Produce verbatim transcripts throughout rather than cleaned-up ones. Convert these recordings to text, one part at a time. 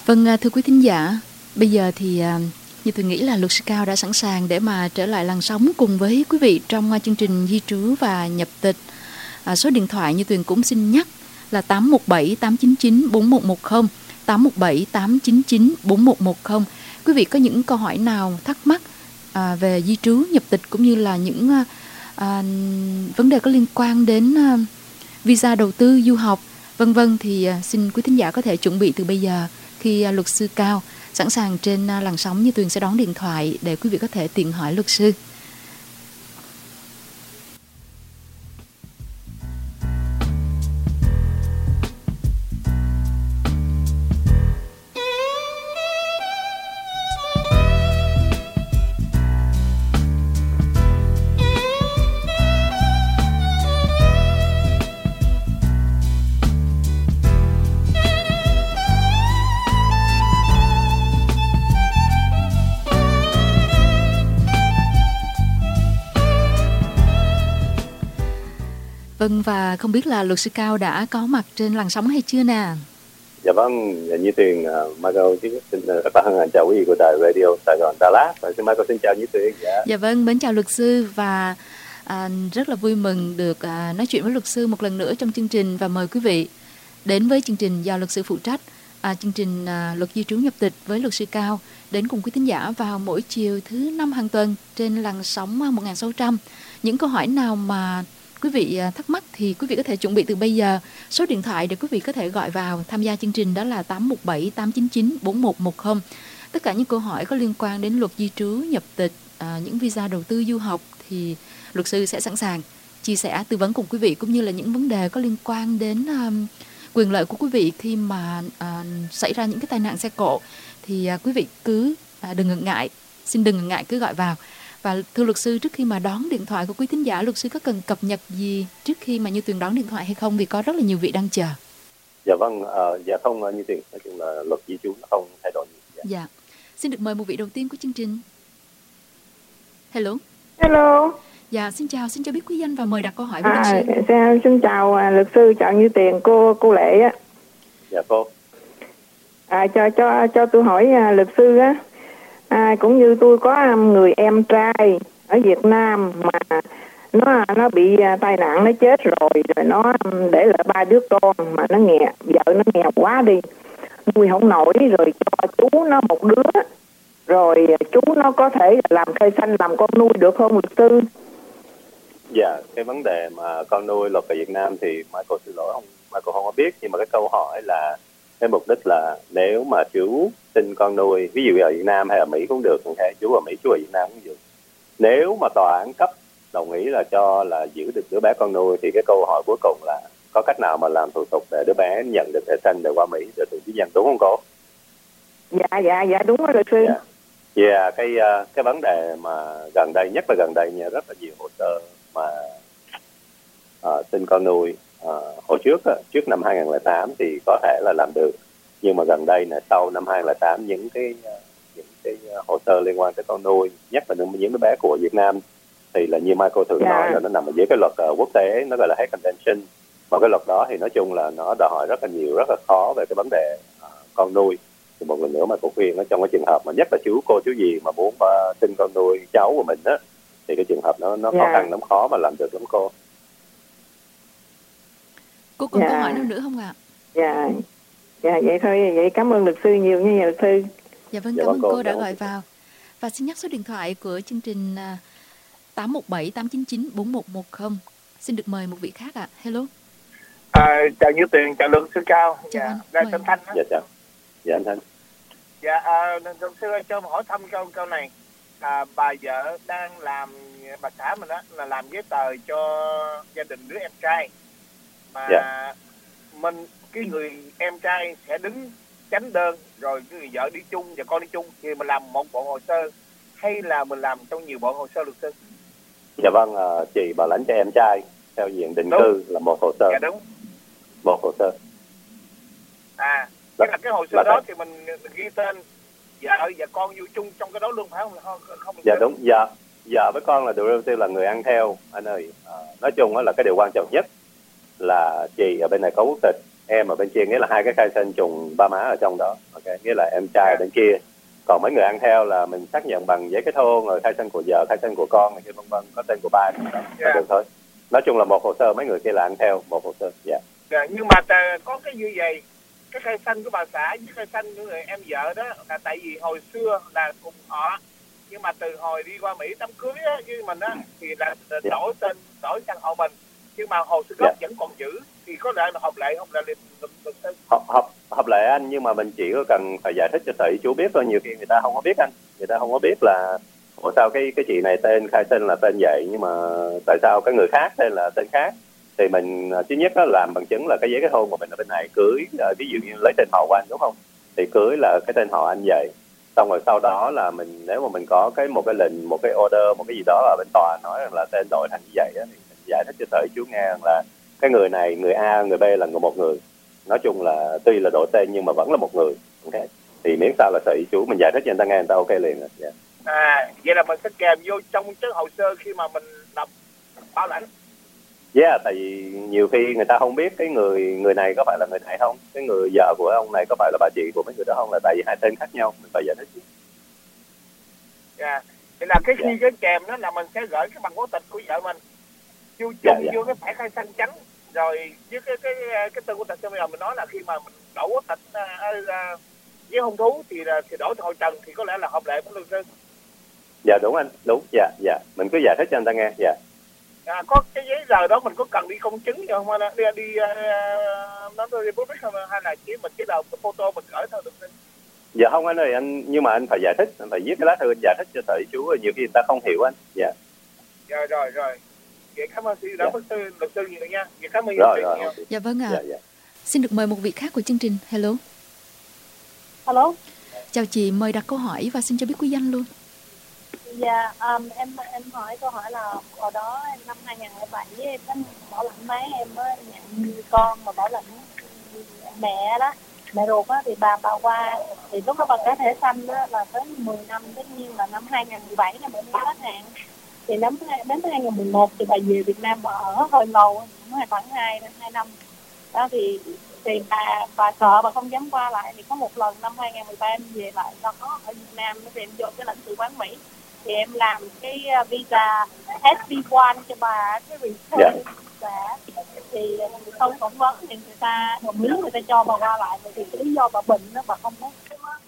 Vâng, thưa quý thính giả, bây giờ thì như tôi nghĩ là luật sư Cao đã sẵn sàng để mà trở lại làn sóng cùng với quý vị trong chương trình di trú và nhập tịch. À, số điện thoại như Tuyền cũng xin nhắc là tám một bảy tám chín chín bốn một một không, tám một bảy tám chín chín bốn một một không. Quý vị có những câu hỏi nào thắc mắc à, về di trú, nhập tịch cũng như là những à, vấn đề có liên quan đến à, visa đầu tư, du học, vân vân thì à, xin quý thính giả có thể chuẩn bị từ bây giờ khi à, luật sư Cao sẵn sàng trên à, làn sóng như Tuyền sẽ đón điện thoại để quý vị có thể tiện hỏi luật sư. Vâng, và không biết là luật sư Cao đã có mặt trên làn sóng hay chưa nè? Dạ vâng, Như Tuyền, uh, Michael xin rất là hân hạnh chào quý vị của đài Radio Sài Gòn Đà Lạt và xin Michael xin chào Như Tuyền. Dạ. Dạ vâng, mến chào luật sư và à, rất là vui mừng được à, nói chuyện với luật sư một lần nữa trong chương trình và mời quý vị đến với chương trình do luật sư phụ trách, à, chương trình à, luật di trú nhập tịch với luật sư Cao đến cùng quý thính giả vào mỗi chiều thứ năm hàng tuần trên làn sóng một nghìn sáu trăm. Những câu hỏi nào mà quý vị thắc mắc thì quý vị có thể chuẩn bị từ bây giờ. Số điện thoại để quý vị có thể gọi vào tham gia chương trình đó là tám một bảy tám chín chín bốn một một không. Tất cả những câu hỏi có liên quan đến luật di trú, nhập tịch, à, những visa đầu tư du học thì luật sư sẽ sẵn sàng chia sẻ, tư vấn cùng quý vị, cũng như là những vấn đề có liên quan đến um, quyền lợi của quý vị khi mà uh, xảy ra những cái tai nạn xe cộ thì uh, quý vị cứ uh, đừng ngần ngại, xin đừng ngần ngại cứ gọi vào. Và thưa luật sư, trước khi mà đón điện thoại của quý thính giả, luật sư có cần cập nhật gì trước khi mà Như Tuyền đón điện thoại hay không? Vì có rất là nhiều vị đang chờ. Dạ vâng, uh, dạ không Như Tuyền, nói chung là luật di trú nó không thay đổi gì. Dạ. Dạ. Xin được mời một vị đầu tiên của chương trình. Hello. Hello. Dạ, xin chào, xin cho biết quý danh và mời đặt câu hỏi với luật sư. À, xin chào à, luật sư, chào Như Tuyền, cô cô Lệ á. Dạ cô. À, cho cho cho tôi hỏi à, luật sư á. À, cũng như tôi có người em trai ở Việt Nam mà nó nó bị tai nạn, nó chết rồi rồi nó để lại ba đứa con mà nó nghèo, vợ nó nghèo quá đi, nuôi không nổi, rồi cho chú nó một đứa, rồi chú nó có thể làm cây xanh làm con nuôi được không luật sư? Dạ, cái vấn đề mà con nuôi luật ở Việt Nam thì Michael xin lỗi không, Michael không có biết, nhưng mà cái câu hỏi là cái mục đích là nếu mà chú sinh con nuôi, ví dụ ở Việt Nam hay ở Mỹ cũng được, hay chú ở Mỹ chú ở Việt Nam cũng được, nếu mà tòa án cấp đồng ý là cho là giữ được đứa bé con nuôi thì cái câu hỏi cuối cùng là có cách nào mà làm thủ tục để đứa bé nhận được thẻ xanh để qua Mỹ để được chứng nhận, đúng không cô? Dạ dạ dạ đúng rồi luật sư. Dạ, yeah, cái cái vấn đề mà gần đây, nhất là gần đây nha, rất là nhiều hồ sơ mà uh, sinh con nuôi uh, hồi trước á, trước năm hai không không tám thì có thể là làm được, nhưng mà gần đây là sau năm hai không không tám những cái uh, những cái uh, hồ sơ liên quan tới con nuôi, nhất là những đứa bé của Việt Nam thì là như Michael thường yeah. nói là nó nằm ở dưới cái luật uh, quốc tế, nó gọi là Hague Convention. Và cái luật đó thì nói chung là nó đòi hỏi rất là nhiều, rất là khó về cái vấn đề uh, con nuôi. Thì một lần nữa mà cô khuyên nó trong cái trường hợp mà nhất là chú cô chú gì mà muốn uh, sinh con nuôi cháu của mình á, thì cái trường hợp nó nó yeah. khó khăn lắm, khó mà làm được lắm cô. Cô còn yeah. câu hỏi nào nữa không ạ? Dạ, dạ vậy thôi, vậy cảm ơn luật sư nhiều nha luật sư. Dạ vâng, dạ, cảm ơn cô, cô đã gọi vào. Và xin nhắc số điện thoại của chương trình tám một bảy tám chín chín bốn một một không. Xin được mời một vị khác ạ. À. Hello. À, chào Như Tuyền, chào luật sư Cao. Chào dạ, anh. Đây Thanh Thanh. Dạ chào. Dạ anh Thanh. Dạ, à, luật sư ơi, cho hỏi thăm câu câu này. À, bà vợ đang làm, bà xã mình đó là làm giấy tờ cho gia đình đứa em trai. Mà dạ. mình cái người em trai sẽ đứng chánh đơn, rồi cái người vợ đi chung và con đi chung, thì mình làm một bộ hồ sơ hay là mình làm trong nhiều bộ hồ sơ luật sư? Dạ vâng, uh, chị bảo lãnh cho em trai theo diện định đúng. cư là một hồ sơ. Dạ đúng. Một hồ sơ. À, tức là cái hồ sơ là đó thì mình, mình ghi tên vợ và con vô chung trong cái đó luôn phải không? Không, không dạ đúng, dạ. Vợ với con là được ưu tiên là người ăn theo anh ơi. À, nói chung là cái điều quan trọng nhất là chị ở bên này có quốc tịch em ở bên kia, nghĩa là hai cái khai sinh trùng ba má ở trong đó. Ok, nghĩa là em trai ở bên kia, còn mấy người ăn theo là mình xác nhận bằng giấy kết hôn, rồi khai sinh của vợ, khai sinh của con này kia vân vân, có tên của ba trong đó là được thôi. Nói chung là một hồ sơ, mấy người kia là ăn theo một hồ sơ. Dạ. Yeah. Nhưng mà t- có cái như vậy, cái khai sinh của bà xã với khai sinh của người em vợ đó là tại vì hồi xưa là cùng họ, nhưng mà từ hồi đi qua Mỹ đám cưới á, với mình á thì là đổi tên, đổi sang họ mình, nhưng mà hồ sơ gốc vẫn còn giữ, thì có lẽ là hợp lệ không là luật sư? Hợp, hợp, hợp lệ anh, nhưng mà mình chỉ có cần phải giải thích cho sở di trú biết thôi. Nhiều khi người ta không có biết anh, người ta không có biết là ủa sao cái cái chị này tên khai sinh là tên vậy, nhưng mà tại sao cái người khác tên là tên khác. Thì mình thứ nhất đó làm bằng chứng là cái giấy kết hôn của mình ở bên này, cưới ví dụ như lấy tên họ của anh đúng không, thì cưới là cái tên họ anh vậy. Xong rồi sau đó là mình, nếu mà mình có cái một cái lệnh, một cái order, một cái gì đó ở bên tòa nói rằng là tên đổi thành như vậy đó, thì mình giải thích cho sở di trú nghe rằng là cái người này, người A, người B là người một người. Nói chung là tuy là đổi tên nhưng mà vẫn là một người. Ok, thì miễn sao là sở di trú mình giải thích cho người ta nghe, người ta ok liền rồi. Yeah. À, vậy là mình sẽ kèm vô trong cái hồ sơ khi mà mình đọc bảo lãnh. Yeah, tại vì nhiều khi người ta không biết cái người người này có phải là người này không, cái người vợ của ông này có phải là bà chị của mấy người đó không, là tại vì hai tên khác nhau, mình phải giải thích. Dạ, thì là cái khi Yeah. cái kèm đó là mình sẽ gửi cái bằng quốc tịch của vợ mình vô chung Yeah, yeah. vô cái thẻ khai sinh trắng, rồi với cái cái cái tên quốc tịch. Cho bây giờ mình nói là khi mà mình đổi quốc tịch uh, uh, với hôn thú thì là thì đổi từ hội trần thì có lẽ là hợp lệ của luật sư. Dạ đúng anh, đúng. Dạ dạ, mình cứ giải thích cho anh ta nghe. Dạ. À, có cái giấy tờ đó mình có cần đi công chứng không, hay là đi đi nó uh, đi public không, hay là chỉ mình chỉ đầu cái photo mình gửi thôi được không? Dạ không anh ơi, anh nhưng mà anh phải giải thích, anh phải viết cái lá thư anh giải thích cho sở di trú, rồi nhiều khi người ta không hiểu anh. Dạ. Rồi rồi rồi. Vậy cảm ơn sư đã Dạ. luật sư luật sư nhiều nha. Vậy cảm ơn Rồi rồi. nhiều. Okay. Dạ vâng ạ. Dạ, dạ. Xin được mời một vị khác của chương trình. Hello. Alo. Chào chị, mời đặt câu hỏi và xin cho biết quý danh luôn. Dạ, um, em em hỏi câu hỏi là hồi đó năm hai nghìn lẻ bảy em có bảo lãnh mấy em mới nhận con mà bảo lãnh mẹ đó, mẹ ruột á, thì bà bà qua thì lúc đó bà cái thẻ xanh đó là tới mười năm, tất nhiên là năm hai nghìn mười bảy là bệnh hết hạn. Thì đến đến hai nghìn mười một thì bà về Việt Nam bà ở hơi lâu, khoảng hai hai năm. Đó thì thì bà bà sợ bà không dám qua lại, thì có một lần năm hai nghìn mười ba em về lại đó ở Việt Nam, thì em vô cái lãnh sự quán Mỹ thì em làm cái visa ét bê một cho bà, cái return Yeah. bà thì không phỏng vấn thì người ta đồng ý, người ta cho bà qua lại. Thì cái lý do bà bệnh đó, bà không có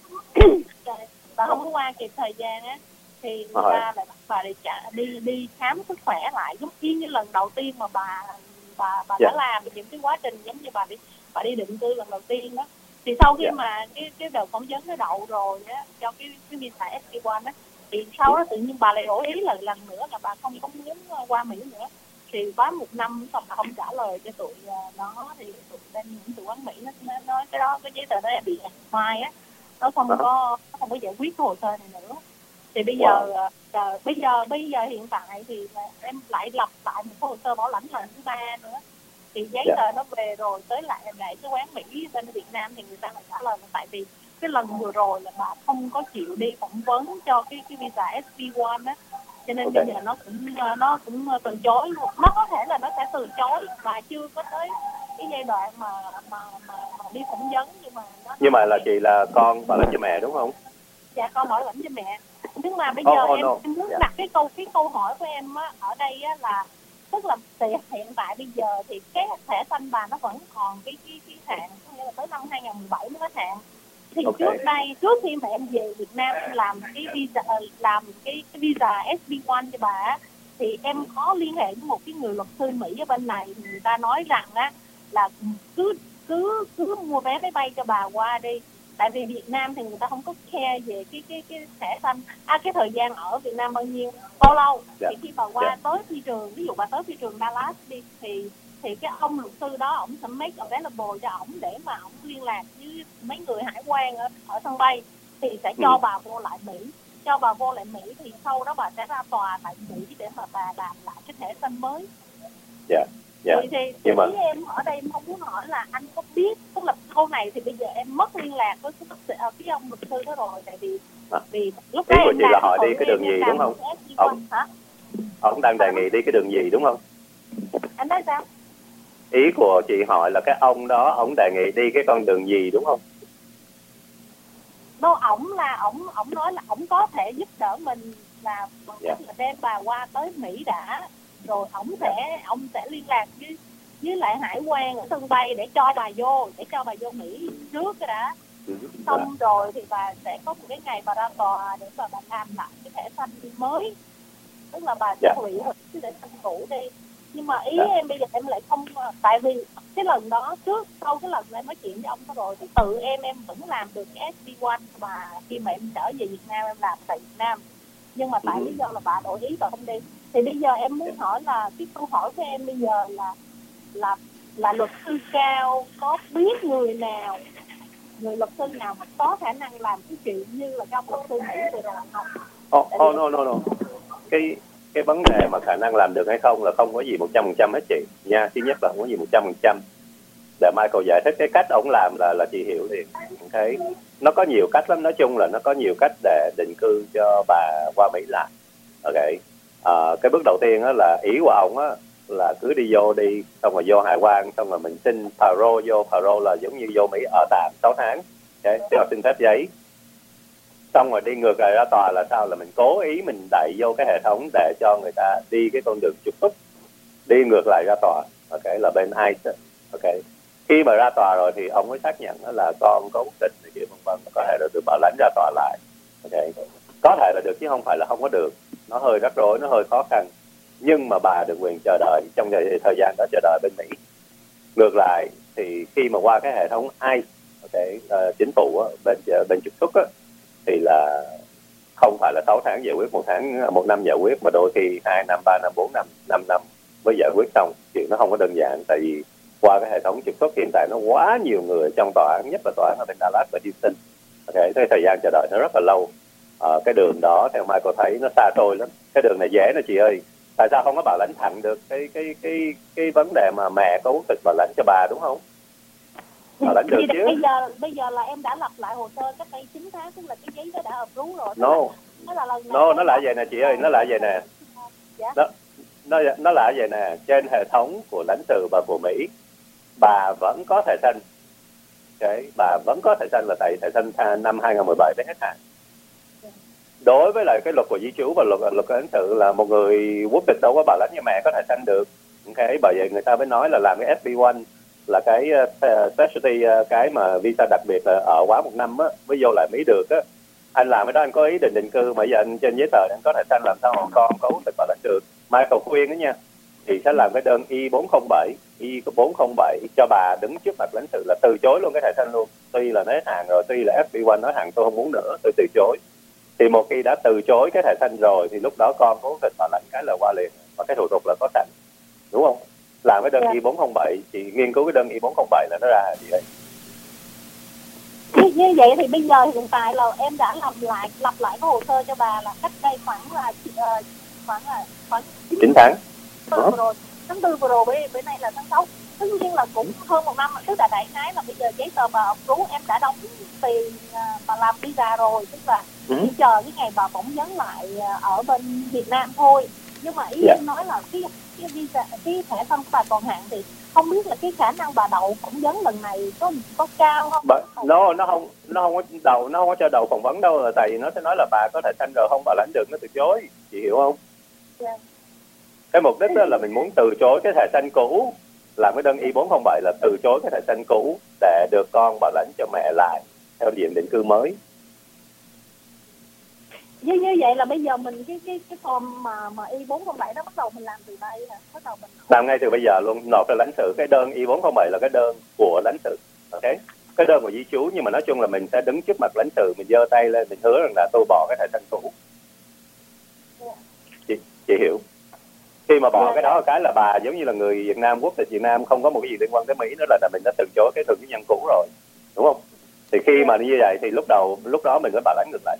bà không có qua kịp thời gian á, thì người ta lại bắt bà đi trả đi đi khám sức khỏe lại, giống y như lần đầu tiên mà bà bà bà Yeah. đã làm những cái quá trình giống như bà đi bà đi định cư lần đầu tiên đó. Thì sau khi yeah. mà cái cái đợt phỏng vấn nó đậu rồi á, cho cái cái visa ét bê một á, thì sau đó tự nhiên bà lại đổi ý lần lần nữa là bà không có muốn qua Mỹ nữa. Thì quá một năm xong bà không trả lời cho tụi nó, thì tụi bên những tụi quán Mỹ nó nói cái đó, cái giấy tờ đó bị mai á, nó không có nó không có giải quyết cái hồ sơ này nữa. Thì bây giờ wow. uh, bây giờ bây giờ hiện tại thì em lại lập lại một hồ sơ bảo lãnh lần thứ ba nữa. Thì giấy tờ yeah. nó về rồi, tới lại lại cái quán Mỹ bên Việt Nam thì người ta lại trả lời là tại vì cái lần vừa rồi là bà không có chịu đi phỏng vấn cho cái cái visa ét bê một á, cho nên okay. bây giờ nó cũng nó cũng từ chối. Nó có thể là nó sẽ từ chối và chưa có tới cái giai đoạn mà mà mà, mà đi phỏng vấn, nhưng mà nó nhưng mà là chị là con bảo lãnh cho mẹ đúng không? Dạ con bảo lãnh cho mẹ. Nhưng mà bây oh, giờ oh, em, no. em muốn yeah. đặt cái câu cái câu hỏi của em á, ở đây á là tức là hiện tại bây giờ thì cái thẻ xanh bà nó vẫn còn cái cái cái hạn, nghĩa là tới năm hai nghìn mười bảy mới hết hạn. Thì okay. trước đây trước khi mà em về Việt Nam em làm cái visa làm cái, cái visa ét bê một cho bà, thì em có liên hệ với một cái người luật sư Mỹ ở bên này, người ta nói rằng á là cứ cứ cứ mua vé máy bay cho bà qua đi, tại vì Việt Nam thì người ta không có care về cái cái cái thẻ xanh, à cái thời gian ở Việt Nam bao nhiêu bao lâu. Yeah. Thì khi bà qua yeah. tới phi trường, ví dụ bà tới phi trường Dallas đi, thì thì cái ông luật sư đó ổng sẽ make available cho ổng để mà ổng liên lạc với mấy người hải quan ở, ở sân bay, thì sẽ cho ừ. bà vô lại Mỹ, cho bà vô lại Mỹ thì sau đó bà sẽ ra tòa tại Mỹ để mà bà làm lại cái thẻ xanh mới. Dạ. Yeah. Yeah. Thì, thì, thì mà... em ở đây em không muốn hỏi là anh có biết, tức là câu này thì bây giờ em mất liên lạc với cái, cái ông luật sư đó rồi, tại vì à. vì lúc đó em là hỏi đi cái đường gì đúng không? Ông, hả? Ông đang đề nghị đi cái đường gì đúng không? Anh nói sao? Ý của chị hỏi là cái ông đó ông đề nghị đi cái con đường gì đúng không? Đâu, ổng là ổng ổng nói là ổng có thể giúp đỡ mình là bằng Dạ. cách là đem bà qua tới Mỹ đã, rồi ổng sẽ ổng sẽ liên lạc với với lại hải quan ở sân bay để cho bà vô để cho bà vô Mỹ trước cái đã. Ừ. Xong rồi thì bà sẽ có một cái ngày bà ra tòa để bà, bà làm lại cái thẻ xanh mới, tức là bà sẽ Dạ. hủy hủy cái thẻ xanh cũ đi. Nhưng mà ý Dạ. em bây giờ em lại không, tại vì cái lần đó trước sau cái lần em nói chuyện với ông đó rồi thì tự em em vẫn làm được cái ét pê một mà khi mà em trở về Việt Nam em làm tại Việt Nam, nhưng mà tại Ừ. lý do là bà đổi ý và không đi. Thì bây giờ em muốn hỏi là cái câu hỏi của em bây giờ là là là luật sư Cao có biết người nào, người luật sư nào mà có khả năng làm cái chuyện như là cái ông luật sư Mỹ vừa rồi không? Oh, oh no no no. Cái cái vấn đề mà khả năng làm được hay không là không có gì một trăm phần trăm hết chị nha. Thứ nhất là không có gì một trăm phần trăm. Để Michael giải thích cái cách ông làm là là chị hiểu liền. Thấy nó có nhiều cách lắm, nói chung là nó có nhiều cách để định cư cho bà qua Mỹ lại. Ok. À, cái bước đầu tiên đó là ý của ông á là cứ đi vô đi, xong rồi vô hải quan, xong rồi mình xin parole vô. Parole là giống như vô Mỹ ở tạm sáu tháng, okay. Tức là xin phép giấy, xong rồi đi ngược lại ra tòa là sao, là mình cố ý mình đẩy vô cái hệ thống để cho người ta đi cái con đường trục xuất, đi ngược lại ra tòa, ok, là bên i xê e. Ok, khi mà ra tòa rồi thì ông mới xác nhận là con có quốc tịch này kia vân vân, có thể là được bảo lãnh ra tòa lại. Ok, có thể là được chứ không phải là không có được. Nó hơi rắc rối, nó hơi khó khăn, nhưng mà bà được quyền chờ đợi trong thời gian đó, chờ đợi bên Mỹ. Ngược lại thì khi mà qua cái hệ thống i xê e, okay, uh, chính phủ uh, bên bên trục xuất uh, thì là không phải là sáu tháng giải quyết, một tháng một năm giải quyết, mà đôi khi hai năm, ba năm, bốn năm, năm năm mới giải quyết xong. Chuyện nó không có đơn giản, tại vì qua cái hệ thống trục xuất hiện tại nó quá nhiều người trong tòa án, nhất là tòa án ở bên Dallas và Houston. Okay, thế thời gian chờ đợi nó rất là lâu. À, cái đường đó theo Michael thấy nó xa xôi lắm. Cái đường này dễ nè chị ơi. Tại sao không có bảo lãnh thẳng được cái cái cái cái vấn đề mà mẹ có quốc tịch bảo lãnh cho bà đúng không? Bảo lãnh được Bây, chứ. bây giờ bây giờ là em đã lập lại hồ sơ cách đây chín tháng, tức là cái giấy đó đã approve rồi. No. Nó là lần No, nó là vậy nè chị ơi, nó là vậy nè. Dạ. Nó nó nó là vậy nè, trên hệ thống của lãnh sự và của Mỹ, bà vẫn có thẻ xanh. Okay, bà vẫn có thẻ xanh là tại thẻ xanh năm hai không một bảy mới hết hạn. Đối với lại cái luật của di trú và luật luật lãnh sự là một người quốc tịch đâu có bảo lãnh cho mẹ có thẻ xanh được. Okay, bởi vậy người ta mới nói là làm cái ét pê một là cái uh, specialty, uh, cái mà visa đặc biệt là ở quá một năm á mới vô lại Mỹ được á. Anh làm cái đó anh có ý định định cư mà giờ anh trên giấy tờ anh có thẻ xanh làm sao con có quốc tịch bảo lãnh được. Michael khuyên đó nha, thì sẽ làm cái đơn I bốn không bảy, I bốn không bảy cho bà đứng trước mặt lãnh sự là từ chối luôn cái thẻ xanh luôn. Tuy là nó hết hạn rồi, tuy là ép pê một nói hạn tôi không muốn nữa, tôi từ chối. Thì một khi đã từ chối cái thẻ xanh rồi thì lúc đó con có quốc tịch bảo lãnh cái là qua liền, và cái thủ tục là có sẵn, đúng không? Làm cái đơn Yeah. I bốn không bảy, chị nghiên cứu cái đơn I bốn không bảy là nó ra gì đấy. Như, như vậy thì bây giờ hiện tại là em đã làm lại lập lại cái hồ sơ cho bà là cách đây khoảng là uh, khoảng là khoảng chín tháng. vừa rồi, tháng tư vừa rồi, bữa, bữa nay là tháng sáu. Tất nhiên là cũng hơn một năm, tức là đại khái là bây giờ giấy tờ bà approve, em đã đóng tiền uh, bà làm visa rồi, tức là Ừ. chỉ chờ cái ngày bà phỏng vấn lại uh, ở bên Việt Nam thôi. Nhưng mà ý Yeah. em nói là cái cái visa, cái thẻ xanh bà còn hạn thì không biết là cái khả năng bà đậu phỏng vấn lần này có có cao không? But, no, nó không nó không có đầu nó không có cho đầu phỏng vấn đâu, là tại vì nó sẽ nói là bà có thẻ xanh rồi không bảo lãnh được, nó từ chối, chị hiểu không? Yeah. Cái mục đích đó là mình muốn từ chối cái thẻ xanh cũ, làm cái đơn I bốn không bảy là từ chối cái thẻ xanh cũ để được con bảo lãnh cho mẹ lại theo diện định cư mới. Như như vậy là bây giờ mình cái cái cái form mà mà I bốn không bảy đó bắt đầu mình làm từ đây hả? Bắt đầu mình Làm ngay từ bây giờ luôn, nộp cho lãnh sự. Cái đơn I bốn không bảy là cái đơn của lãnh sự, ok? Cái đơn của di trú, nhưng mà nói chung là mình sẽ đứng trước mặt lãnh sự, mình giơ tay lên, mình hứa rằng là tôi bỏ cái thẻ xanh cũ. Chị, chị hiểu? Khi mà bỏ cái đó cái là bà giống như là người Việt Nam, quốc tịch Việt Nam, không có một cái gì liên quan tới Mỹ nữa, là, là mình đã từ chối cái thường trú nhân cũ rồi, đúng không? Thì khi mà như vậy thì lúc đầu lúc đó mình mới bảo lãnh ngược lại.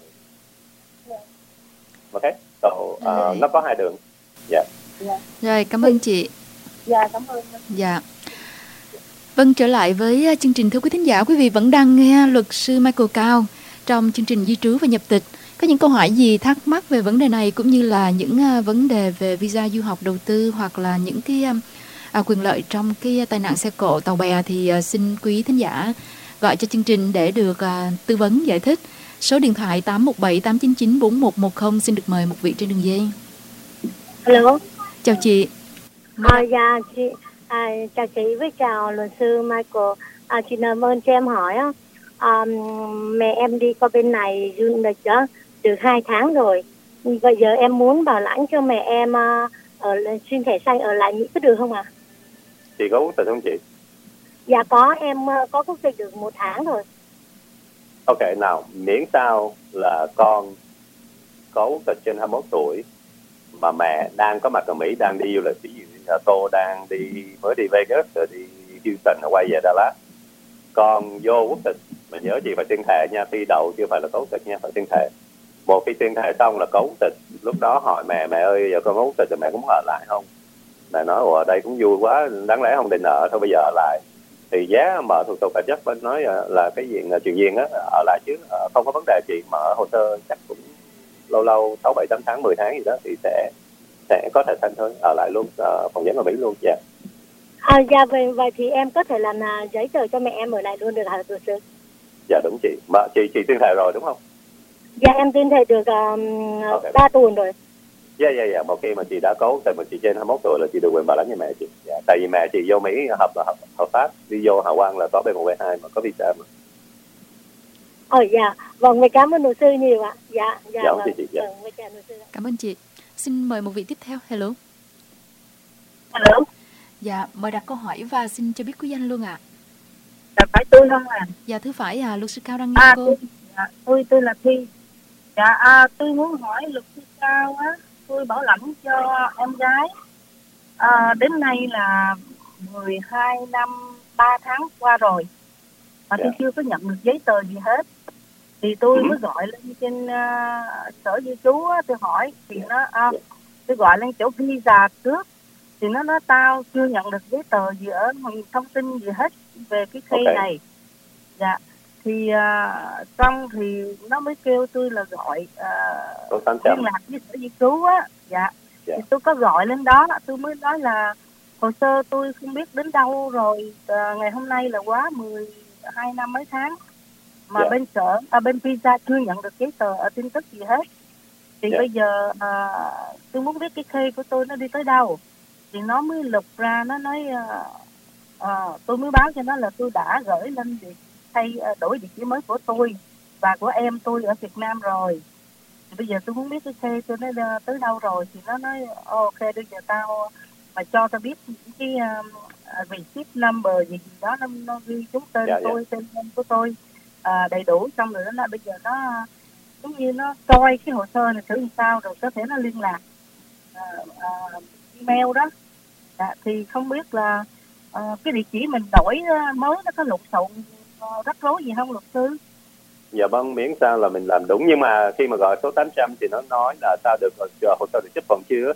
Ok, so, uh, nó có hai đường. Dạ. dạ Rồi, cảm ơn chị. dạ cảm ơn. Dạ. Vâng, trở lại với chương trình, thưa quý thính giả, quý vị vẫn đang nghe luật sư Michael Cao trong chương trình di trú và nhập tịch. Có những câu hỏi gì thắc mắc về vấn đề này, cũng như là những uh, vấn đề về visa du học đầu tư, hoặc là những cái à, quyền lợi trong cái tai nạn xe cộ tàu bè thì à, xin quý thính giả gọi cho chương trình để được à, tư vấn giải thích. Số điện thoại tám một bảy tám chín chín bốn một một không. Xin được mời một vị trên đường dây. Alo. Chào chị. À, dạ chị, à, chào chị với chào luật sư Michael. À, chị làm ơn cho em hỏi á, à, mẹ em đi qua bên này du lịch đó được hai tháng rồi. Bây giờ em muốn bảo lãnh cho mẹ em à, ở xin thẻ xanh ở lại Mỹ có được không ạ? À? Chị có quốc tịch không chị? Dạ có, em có quốc tịch được một tháng rồi. Ok, nào, miễn sao là con có quốc tịch trên hai mươi mốt tuổi mà mẹ đang có mặt ở Mỹ, đang đi du lịch, ví dụ như là Tô đang đi, mới đi Vegas rồi đi Houston rồi quay về Dallas. Con vô quốc tịch, mà nhớ chị phải tuyên thệ nha, thi đậu chưa phải là có quốc tịch nha, phải tuyên thệ. Một khi tuyên thệ xong là có quốc tịch, lúc đó hỏi mẹ, mẹ ơi giờ con có quốc tịch rồi mẹ cũng ở lại không? Mẹ nói ủa đây cũng vui quá, đáng lẽ không định ở, thôi bây giờ ở lại. Thì giá mở thủ tục adjust bên nói là cái diện là chuyện viên á, ở lại chứ không có vấn đề gì, mở hồ sơ chắc cũng lâu lâu sáu bảy tám tháng mười tháng gì đó thì sẽ sẽ có thể thành thôi, ở lại luôn, uh, phỏng vấn ở Mỹ luôn. Dạ. À, dạ vậy, vậy thì em có thể làm uh, giấy tờ cho mẹ em ở lại luôn được hả luật sư? Dạ đúng chị. Mà chị chị tuyên thệ rồi đúng không? Dạ em tuyên thệ được um, okay. ba tuần rồi. Dạ dạ dạ, một khi mà chị đã có tại mà chị trên hai mươi mốt tuổi là chị được quyền bảo lãnh cho mẹ chị. Dạ. Tại vì mẹ chị vô Mỹ hợp là hợp, hợp pháp, đi vô Hải Quan là có B một B hai mà có visa mà. Ờ dạ, vâng, mình cảm ơn luật sư nhiều ạ. Dạ, dạ, dạ vâng, chị, chị, dạ. vâng, chào luật sư. Cảm ơn chị. Xin mời một vị tiếp theo. Hello. Hello. Dạ, mời đặt câu hỏi và xin cho biết quý danh luôn ạ. À. Dạ phải tôi không à? Dạ thưa phải à, luật sư Cao đang nghe à, cô. Tôi, dạ, tôi tôi là Thi. Dạ à, tôi muốn hỏi luật sư Cao á, tôi bảo lãnh cho em gái. À, đến nay là mười hai năm ba tháng qua rồi mà tôi yeah. chưa có nhận được giấy tờ gì hết. Thì tôi ừ. mới gọi lên trên uh, sở di trú á, tôi hỏi thì nó uh, tôi gọi lên chỗ visa trước thì nó nói tao chưa nhận được giấy tờ gì ở thông tin gì hết về cái case okay. này. Dạ thì uh, xong thì nó mới kêu tôi là gọi uh, liên lạc với sở di trú á. Dạ yeah. thì tôi có gọi lên đó, tôi mới nói là hồ sơ tôi không biết đến đâu rồi, uh, ngày hôm nay là quá mười hai năm mấy tháng mà yeah. bên sở à, bên visa chưa nhận được giấy tờ ở tin tức gì hết. Thì yeah. bây giờ uh, tôi muốn biết cái case của tôi nó đi tới đâu thì nó mới lục ra, nó nói uh, uh, tôi mới báo cho nó là tôi đã gửi lên việc thay uh, đổi địa chỉ mới của tôi và của em tôi ở Việt Nam rồi. Thì bây giờ tôi muốn biết cái case tôi nó uh, tới đâu rồi thì nó nói ok bây giờ tao mà cho tao biết cái uh, receipt number gì, gì đó nó, nó ghi chúng tên yeah, tôi yeah. tên em của tôi uh, đầy đủ, xong rồi nó bây giờ nó giống như nó coi cái hồ sơ này thử làm sao rồi có thể nó liên lạc uh, uh, email đó. À, thì không biết là uh, cái địa chỉ mình đổi uh, mới nó có lộn xộn uh, rắc rối gì không luật sư? Dạ vâng, miễn sao là mình làm đúng, nhưng mà khi mà gọi số tám trăm thì nó nói là sao được uh, hồ sơ được chấp thuận chưa?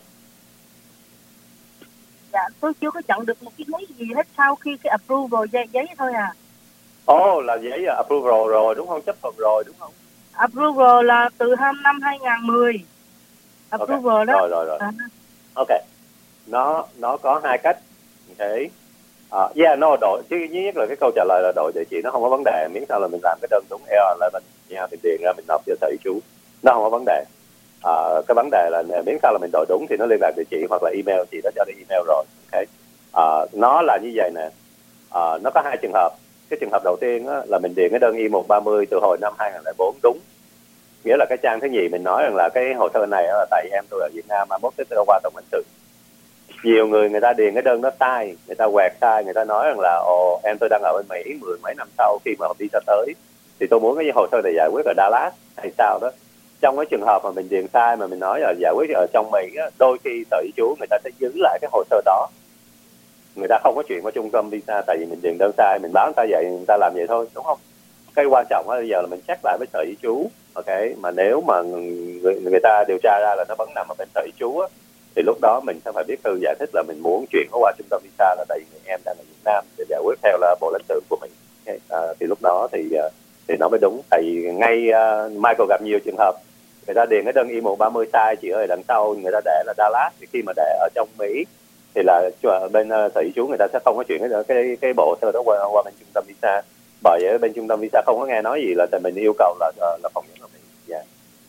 Dạ tôi chưa có chọn được một cái giấy gì hết sau khi cái approval giấy, giấy thôi à. Ồ oh, là giấy approval rồi đúng không, chấp thuận rồi đúng không? Approval là từ năm hai không một không. Approval okay. đó. Rồi rồi rồi. À. Ok. Nó nó có hai cách. Ok. Uh, yeah, no, đổi chứ duy nhất là cái câu trả lời là đổi địa chỉ nó không có vấn đề, miễn sao là mình làm cái đơn đúng eo là mình nha, mình điền ra mình nộp cho sở di trú, nó không có vấn đề. Uh, cái vấn đề là miễn sao là mình đổi đúng thì nó liên lạc địa chỉ hoặc là email, thì nó cho đi email rồi. Ok. Uh, nó là như vậy nè. Uh, nó có hai trường hợp. Cái trường hợp đầu tiên á, là mình điền cái đơn I một ba không từ hồi năm hai không không bốn đúng, nghĩa là cái trang thứ nhì mình nói rằng là cái hồ sơ này là tại em tôi ở Việt Nam mà mốt tới tôi qua tổng lãnh sự. Nhiều người người ta điền cái đơn đó sai, người ta quẹt sai, người ta nói rằng là ồ em tôi đang ở bên Mỹ mười mấy năm sau khi mà visa tới thì tôi muốn cái hồ sơ này giải quyết ở Dallas hay sao đó. Trong cái trường hợp mà mình điền sai mà mình nói là giải quyết ở trong Mỹ á, đôi khi sở di trú người ta sẽ giữ lại cái hồ sơ đó, người ta không có chuyện qua trung tâm visa tại vì mình điền đơn sai, mình báo người ta vậy người ta làm vậy thôi, đúng không? Cái quan trọng bây giờ là mình check lại với sở di trú. Ok, mà nếu mà người, người ta điều tra ra là nó vẫn nằm ở bên sở di trú á, thì lúc đó mình sẽ phải biết thư giải thích là mình muốn chuyển qua trung tâm visa là tại vì người em đang ở Việt Nam để giải quyết theo là bộ lãnh sự của mình. Okay. À, thì lúc đó thì thì nó mới đúng. Tại vì ngay uh, Michael gặp nhiều trường hợp người ta điền cái đơn I một ba không sai chỉ ở đằng sau người ta để là Dallas, thì khi mà để ở trong Mỹ thì là bên uh, sở di trú người ta sẽ không có chuyển cái cái, cái bộ hồ sơ đó qua qua bên trung tâm visa. Bởi vậy bên trung tâm visa không có nghe nói gì là tại mình yêu cầu là là phỏng vấn ở Mỹ. Yeah.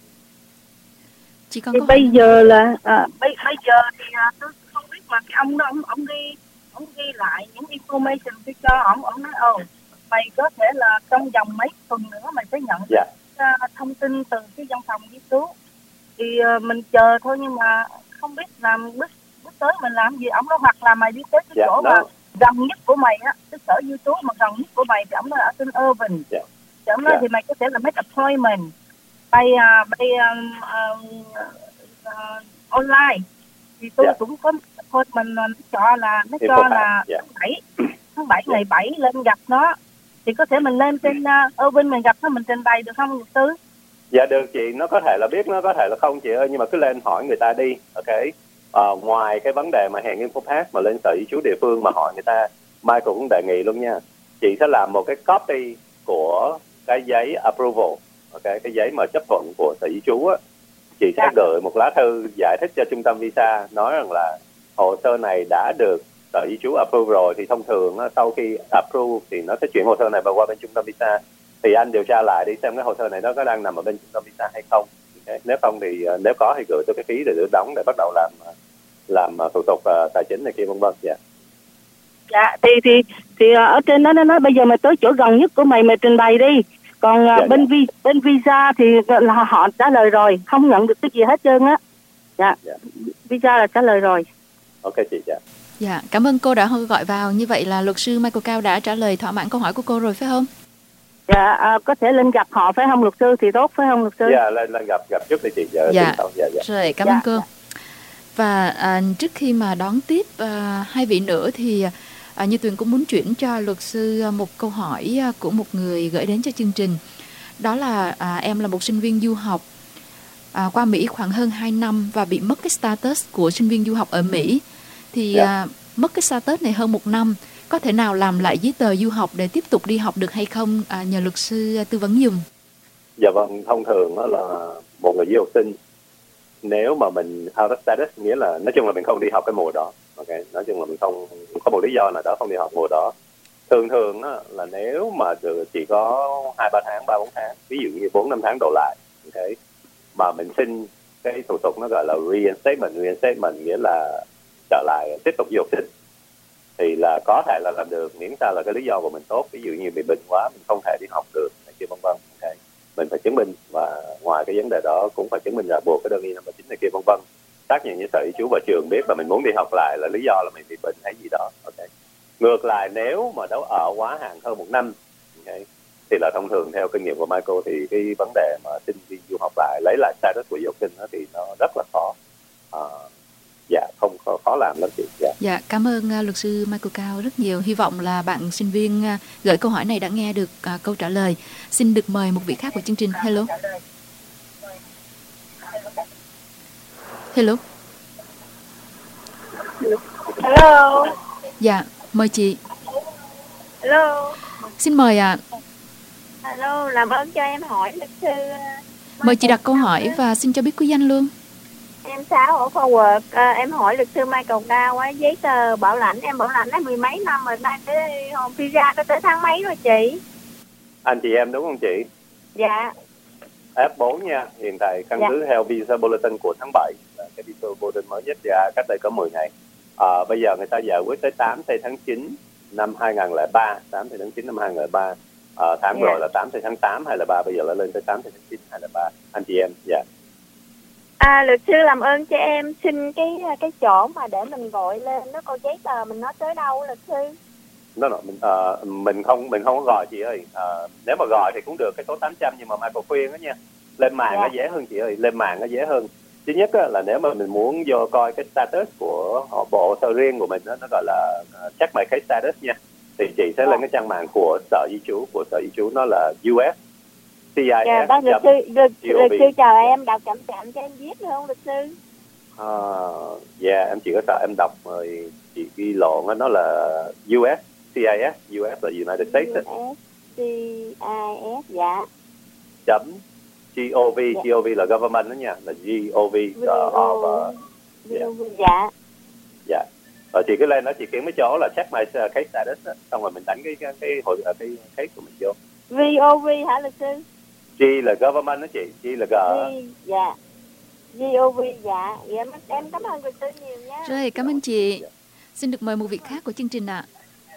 Chị còn thì có bây giờ là à, bây bây giờ thì à, tôi không biết mà cái ông đó ông ông ghi ông ghi lại những information tôi cho ông ông nói ồ mày có thể là trong vòng mấy tuần nữa mày sẽ nhận Yeah. uh, thông tin từ cái văn phòng di trú. Thì uh, mình chờ thôi, nhưng mà không biết làm bước bước tới mình làm gì. Ông nói hoặc là mày đi tới cái Yeah, chỗ no. mà gần nhất của mày á, cái sở di trú mà gần nhất của mày thì ông nói ở trên Irving. Yeah. Thì ông nói Yeah. thì mày có thể là make appointment by uh, by um, um, uh, online. Thì tôi Yeah. cũng có appointment, nó cho là nó Info cho pass, là yeah. tháng bảy tháng bảy ngày bảy lên gặp nó. Thì có thể mình lên trên uh, Irving mình gặp nó, mình trình bày được không luật sư? Dạ được chị, nó có thể là biết, nó có thể là không chị ơi, nhưng mà cứ lên hỏi người ta đi, ok. Ờ, ngoài cái vấn đề mà hẹn info pass mà lên sở di trú địa phương mà hỏi người ta, Michael cũng đề nghị luôn nha, chị sẽ làm một cái copy của cái giấy approval, ok, cái giấy mà chấp thuận của sở di trú á. Chị sẽ gửi một lá thư giải thích cho trung tâm visa, nói rằng là hồ sơ này đã được sở di trú approve rồi. Thì thông thường á, sau khi approve thì nó sẽ chuyển hồ sơ này vào qua bên trung tâm visa. Thì anh điều tra lại đi xem cái hồ sơ này nó có đang nằm ở bên trung tâm visa hay không. Okay. Nếu không thì nếu có thì gửi tôi cái phí để được đóng để bắt đầu làm làm thủ tục uh, tài chính này kia vân vân. Dạ. Dạ thì thì thì ở trên đó nó nói bây giờ mày tới chỗ gần nhất của mày mày trình bày đi. Còn dạ, bên dạ. vi bên visa thì là họ trả lời rồi, không nhận được cái gì hết trơn á. Dạ. dạ. Visa là trả lời rồi. Ok chị. Dạ. Dạ, cảm ơn cô đã gọi vào. Như vậy là luật sư Michael Cao đã trả lời thỏa mãn câu hỏi của cô rồi phải không? Dạ, à, có thể lên gặp họ phải không luật sư thì tốt phải không luật sư? Dạ, lên lên gặp gặp trước đi chị. Dạ. Dạ. dạ, dạ. Rồi, cảm dạ. ơn cô. Và à, trước khi mà đón tiếp à, hai vị nữa thì à, Như Tuyền cũng muốn chuyển cho luật sư một câu hỏi của một người gửi đến cho chương trình. Đó là à, em là một sinh viên du học à, qua Mỹ khoảng hơn hai năm và bị mất cái status của sinh viên du học ở Mỹ. Thì dạ. à, mất cái status này hơn một năm, có thể nào làm lại giấy tờ du học để tiếp tục đi học được hay không? À, nhờ luật sư tư vấn giùm. Dạ vâng, thông thường đó là một người du học sinh, nếu mà mình out of status, nghĩa là nói chung là mình không đi học cái mùa đó, ok, nói chung là mình không có một lý do nào đó không đi học mùa đó. Thường thường đó là nếu mà chỉ có hai ba tháng, ba bốn tháng, ví dụ như bốn năm tháng đổ lại, ok, mà mình xin cái thủ tục nó gọi là reinstatement, reinstatement nghĩa là trở lại tiếp tục du học sinh, thì là có thể là làm được, miễn sao là cái lý do của mình tốt. Ví dụ như bị bệnh quá mình không thể đi học được này kia vân vân, ok, mình phải chứng minh. Và ngoài cái vấn đề đó cũng phải chứng minh là buộc cái đơn y năm chín này kia vân vân, xác nhận với sở di trú và trường biết là mình muốn đi học lại là lý do là mình bị bệnh hay gì đó, ok. Ngược lại nếu mà đâu ở quá hạn hơn một năm, okay, thì là thông thường theo kinh nghiệm của Michael thì cái vấn đề mà xin đi du học lại, lấy lại status của du học sinh đó thì nó rất là khó. À, dạ không khó, khó làm lắm chị. Dạ. Dạ, cảm ơn uh, luật sư Michael Cao rất nhiều. Hy vọng là bạn sinh viên uh, gửi câu hỏi này đã nghe được uh, câu trả lời. Xin được mời một vị khác của chương trình. Hello. Hello. Hello. Dạ, mời chị. Hello. Xin mời ạ. À. Hello, làm ơn cho em hỏi luật sư. Mời chị đặt câu hỏi và xin cho biết quý danh luôn. Em Sáu ở Forward, à, em hỏi luật sư Michael Cao á, giấy tờ bảo lãnh, em bảo lãnh đã mười mấy năm rồi, nay tới hôm visa có tới tháng mấy rồi chị? Anh chị em đúng không chị? Dạ. F bốn nha, hiện tại căn cứ dạ. theo visa bulletin của tháng bảy, là cái visa bulletin mới nhất ra cách đây có mười ngày. À, bây giờ người ta giải quyết tới tám tháng chín năm hai nghìn không trăm lẻ ba, tám tháng chín năm hai nghìn không trăm lẻ ba. À, tháng dạ. rồi là tám tháng tám hay là ba, bây giờ là lên tới tám tháng chín hay là ba. Anh chị em, dạ. À, luật sư làm ơn cho em xin cái cái chỗ mà để mình gọi lên nó coi giấy tờ mình nói tới đâu luật sư. Nó no, no, mình uh, mình không mình không có gọi chị ơi. Uh, nếu mà gọi thì cũng được cái số tám trăm, nhưng mà Michael khuyên đó nha, lên mạng dạ. nó dễ hơn chị ơi, lên mạng nó dễ hơn. Thứ nhất á, là nếu mà mình muốn vô coi cái status của họ, bộ hồ sơ riêng của mình đó, nó gọi là uh, check my case status nha, thì chị sẽ dạ. lên cái trang mạng của sở di trú, của sở di trú nó là u ét xê i ét. Dạ, bác luật sư, luật, luật sư chờ em đọc chậm chậm cho em viết được không luật sư? Uh, dạ yeah, em chỉ có sợ em đọc rồi chị ghi lộn đó, nó là u ét xê i ét, u ét là United States. u ét xê i ét, dạ. Chấm gov, dạ. gov là government đó nha, là gov of. Dạ. Dạ. Rồi chị cứ lên đó, chị kiếm cái chỗ là check my case status đó. Xong rồi mình đánh cái cái cái hội cái, cái case của mình vô. vê o vê hả luật sư? G là government đó chị, G là G. G, dạ. vê o vê, dạ. Dạ em cảm ơn luật sư nhiều nha. Rồi, cảm ơn chị. Xin được mời một vị khác của chương trình ạ.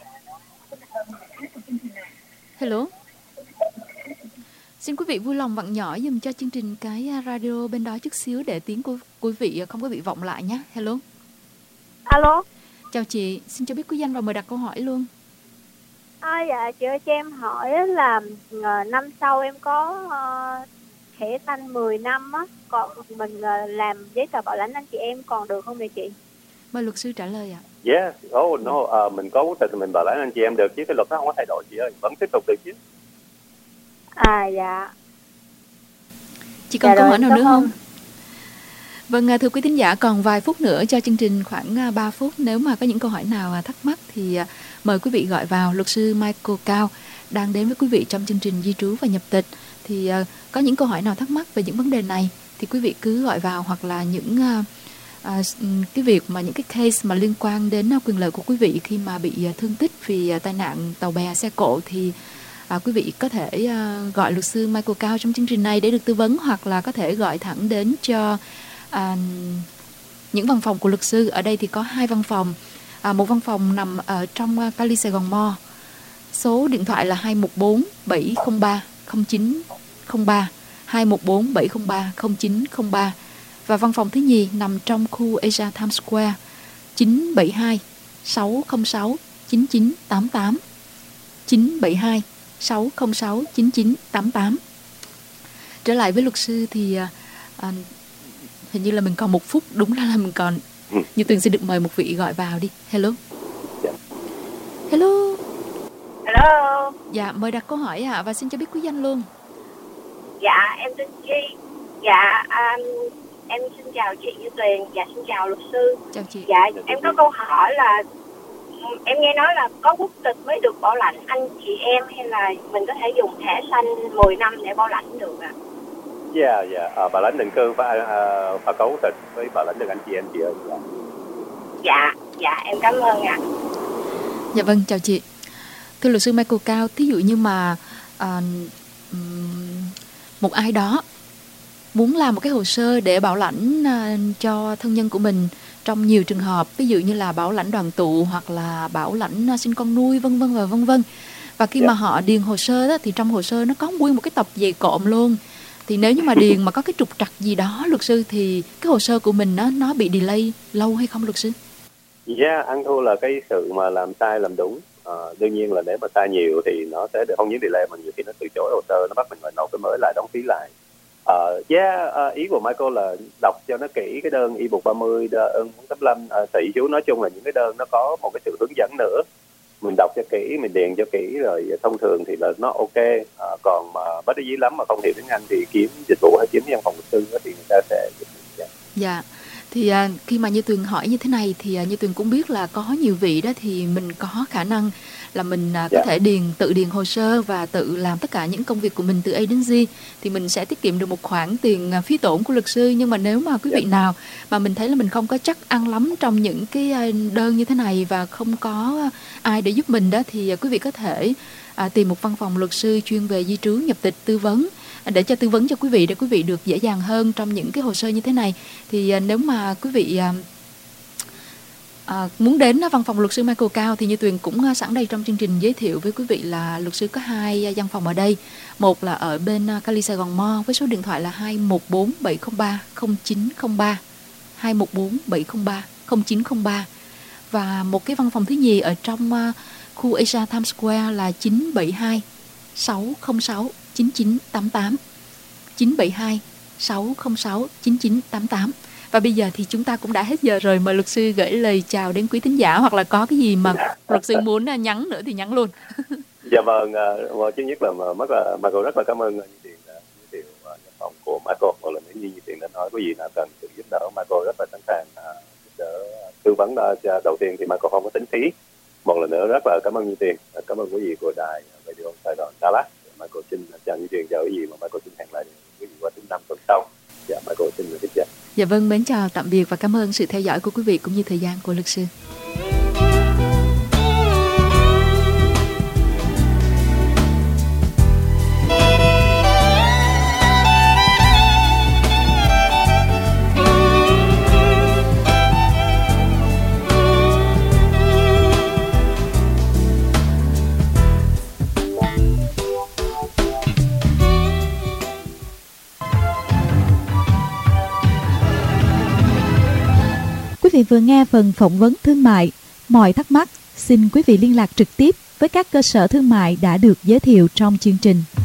Hello. Xin quý vị vui lòng vặn nhỏ dùm cho chương trình cái radio bên đó chút xíu để tiếng của quý vị không có bị vọng lại nhé. Hello. Alo. Chào chị, xin cho biết quý danh và mời đặt câu hỏi luôn. À, dạ, chị ơi cho em hỏi là uh, năm sau em có uh, thẻ xanh mười năm á, còn mình uh, làm giấy tờ bảo lãnh anh chị em còn được không vậy chị? Mời luật sư trả lời ạ. Yeah, oh no, uh, mình có quốc tịch thì mình bảo lãnh anh chị em được chứ cái luật nó không có thay đổi chị ơi, vẫn tiếp tục được chứ. À dạ. Chị còn dạ câu rồi, hỏi nào nữa không? không? Vâng, thưa quý thính giả, còn vài phút nữa cho chương trình, khoảng ba phút. Nếu mà có những câu hỏi nào thắc mắc thì mời quý vị gọi vào. Luật sư Michael Cao đang đến với quý vị trong chương trình Di trú và Nhập tịch. Thì có những câu hỏi nào thắc mắc về những vấn đề này thì quý vị cứ gọi vào, hoặc là những à, cái việc mà những cái case mà liên quan đến quyền lợi của quý vị khi mà bị thương tích vì tai nạn tàu bè xe cộ thì À, quý vị có thể uh, gọi luật sư Michael Cao trong chương trình này để được tư vấn, hoặc là có thể gọi thẳng đến cho uh, những văn phòng của luật sư. Ở đây thì có hai văn phòng, uh, một văn phòng nằm ở trong uh, Cali Sài Gòn Mall, số điện thoại là hai một bốn bảy không ba không chín không ba, hai một bốn bảy không ba không chín không ba, và văn phòng thứ nhì nằm trong khu Asia Times Square, chín bảy hai sáu không sáu chín chín tám tám, chín bảy hai sáu không sáu chín chín tám tám. Trở lại với luật sư thì à, hình như là mình còn một phút, đúng ra là mình còn. Như Tuyền xin được mời một vị gọi vào đi. Hello. Hello. Hello. Dạ, mời đặt câu hỏi ạ, à, và xin cho biết quý danh luôn. Dạ, em tên Chi. Dạ, um, em xin chào chị Như Tuyền. Dạ, xin chào luật sư. Chào chị. Dạ, em có câu hỏi là em nghe nói là có quốc tịch mới được bảo lãnh anh chị em, hay là mình có thể dùng thẻ xanh mười năm để bảo lãnh được ạ? Dạ, dạ, à, bảo lãnh định cư phải, uh, phải có quốc tịch với bảo lãnh được anh chị em chị ơi. Dạ, dạ, dạ em cảm ơn ạ. Dạ vâng, chào chị. Thưa luật sư Michael Cao, thí dụ như mà uh, một ai đó muốn làm một cái hồ sơ để bảo lãnh uh, cho thân nhân của mình trong nhiều trường hợp, ví dụ như là bảo lãnh đoàn tụ hoặc là bảo lãnh sinh con nuôi, vân vân và vân vân. Và khi yeah. mà họ điền hồ sơ đó, thì trong hồ sơ nó có nguyên một cái tập dày cộm luôn. Thì nếu như mà điền mà có cái trục trặc gì đó luật sư, thì cái hồ sơ của mình nó nó bị delay lâu hay không luật sư? Dạ, yeah, ăn thua là cái sự mà làm sai làm đúng. À, đương nhiên là nếu mà sai nhiều thì nó sẽ được không những delay mà nhiều khi nó từ chối hồ sơ, nó bắt mình phải nộp cái mới lại, đóng phí lại. Uh, yeah, uh, ý của Michael là đọc cho nó kỹ cái đơn y một ba mươi, đơn bốn tám lăm, uh, tỷ chú, nói chung là những cái đơn nó có một cái sự hướng dẫn nữa. Mình đọc cho kỹ, mình điền cho kỹ rồi thông thường thì là nó ok. Uh, còn mà bất đắc dĩ lắm mà không hiểu tiếng Anh thì kiếm dịch vụ hay kiếm văn phòng luật sư thì người ta sẽ giúp mình. Yeah. Dạ. Thì uh, khi mà Như Tuyền hỏi như thế này thì uh, Như Tuyền cũng biết là có nhiều vị đó thì mình có khả năng là mình uh, có yeah. thể điền tự điền hồ sơ và tự làm tất cả những công việc của mình từ A đến Z, thì mình sẽ tiết kiệm được một khoản tiền uh, phí tổn của luật sư. Nhưng mà nếu mà quý yeah. vị nào mà mình thấy là mình không có chắc ăn lắm trong những cái uh, đơn như thế này và không có uh, ai để giúp mình đó, thì uh, quý vị có thể uh, tìm một văn phòng luật sư chuyên về di trú nhập tịch tư vấn để cho tư vấn cho quý vị, để quý vị được dễ dàng hơn trong những cái hồ sơ như thế này. Thì à, nếu mà quý vị à, à, muốn đến văn phòng luật sư Michael Cao thì Như Tuyền cũng à, sẵn đây trong chương trình giới thiệu với quý vị là luật sư có hai à, văn phòng ở đây. Một là ở bên à, Cali Sài Gòn Mall với số điện thoại là hai một bốn bảy không ba không chín không ba, hai một bốn bảy không ba không chín không ba, và một cái văn phòng thứ nhì ở trong à, khu Asia Times Square là chín bảy hai sáu không sáu chín chín tám tám, chín bảy hai sáu không sáu chín chín tám tám. Và bây giờ thì chúng ta cũng đã hết giờ rồi, mời luật sư gửi lời chào đến quý thính giả, hoặc là có cái gì mà luật sư muốn nhắn nữa thì nhắn luôn. Dạ vâng, uh, thứ nhất là mất là Michael rất là cảm ơn Như Tuyền đã giới thiệu văn phòng của Michael. Một lần nữa như Như Tuyền đã nói, có gì nào cần sự giúp đỡ Michael rất là sẵn sàng uh, giúp đỡ tư vấn. Đó. Đầu tiên thì Michael không có tính phí. Một lần nữa rất là cảm ơn Như Tuyền, cảm ơn quý vị của đài Radio Sài Gòn Dallas. Michael xin chào Như Tuyền, chào quý vị, mà Michael xin hẹn lại quý vị qua thứ năm tuần sau. Dạ, Michael xin được tiếp nhận. Dạ vâng, mến chào tạm biệt và cảm ơn sự theo dõi của quý vị cũng như thời gian của luật sư. vị vừa nghe phần phỏng vấn thương mại. Mọi thắc mắc, xin quý vị liên lạc trực tiếp với các cơ sở thương mại đã được giới thiệu trong chương trình.